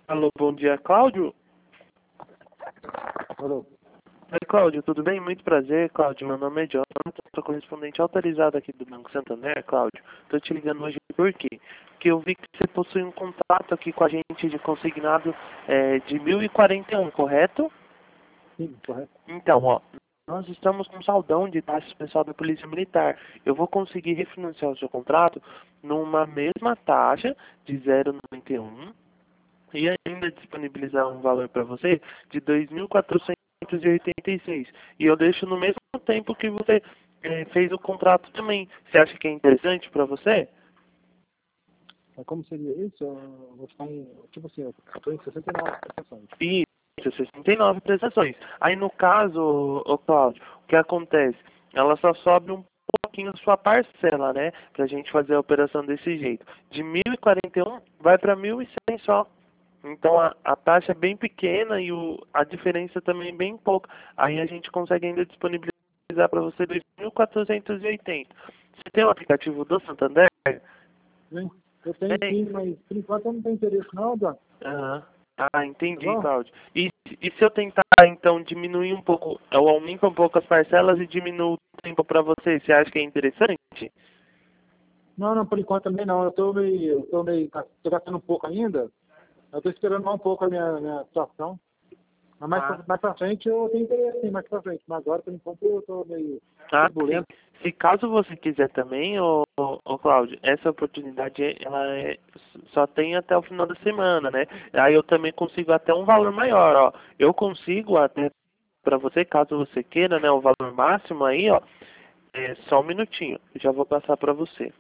Alô, bom dia, Cláudio. Alô. Oi, Cláudio, tudo bem? Muito prazer, Cláudio. Meu nome é Jonathan, sou correspondente autorizado aqui do Banco Santander, Cláudio. Estou te ligando hoje por quê? Porque eu vi que você possui um contrato aqui com a gente de consignado de 1041, correto? Sim, correto. Então, ó, nós estamos com saldão de taxa especial da Polícia Militar. Eu vou conseguir refinanciar o seu contrato numa mesma taxa de 0,91 e ainda disponibilizar um valor para você de 2.486. E eu deixo no mesmo tempo que você fez o contrato também. Você acha que é interessante para você? Mas como seria isso? Eu vou ficar em, tipo assim, eu estou em 69 prestações. Isso, 69 prestações. Aí no caso, ô Cláudio, o que acontece? Ela só sobe um pouquinho a sua parcela, né? Pra gente fazer a operação desse jeito. De 1.041 vai para 1.100 só. Então a taxa é bem pequena e a diferença também é bem pouca. Aí a gente consegue ainda disponibilizar para você 2.480. Você tem o aplicativo do Santander? Sim, eu tenho Tem. sim, mas por enquanto eu não tenho interesse não, Dan. Aham. Ah, Tá entendi, bom? Cláudio. E se eu tentar, então, diminuir um pouco, eu aumento um pouco as parcelas e diminuo o tempo para você, você acha que é interessante? Não, não, por enquanto também não. Tô gastando um pouco ainda. Eu tô esperando mais um pouco a minha situação. Mas Ah, mais pra frente eu tenho interesse sim, mais pra frente. Mas agora, por enquanto, eu tô meio sim. turbulento. Se caso você quiser também, ô Cláudio, essa oportunidade só tem até o final da semana, né? Aí eu também consigo até um valor maior, ó. Eu consigo até para você, caso você queira, né, o valor máximo aí, ó. É só um minutinho, eu já vou passar para você.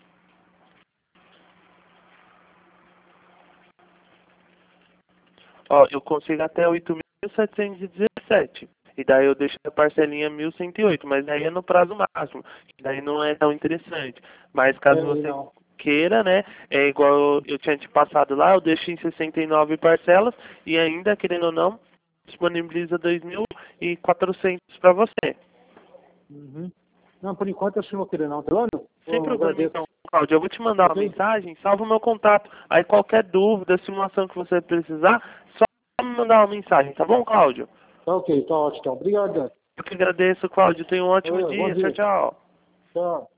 Ó, eu consigo até 8.717. E daí eu deixo a parcelinha 1.108, mas daí é no prazo máximo. Que daí não é tão interessante. Mas caso É, você não. queira, né? É igual eu tinha te passado lá, eu deixo em 69 parcelas e ainda, querendo ou não, disponibiliza 2.400 para você. Uhum. Não, por enquanto eu acho que não vou querer não, tá bom? Sem Eu problema agradeço. então, Cláudio. Eu vou te mandar uma Ok? mensagem, salva o meu contato. Aí qualquer dúvida, simulação que você precisar, só me mandar uma mensagem, tá bom, Cláudio? Tá ok, tá ótimo. Então. Obrigado, Dan. Eu que agradeço, Cláudio. Tenha um ótimo Bom dia. Tchau, dia. tchau. Tchau.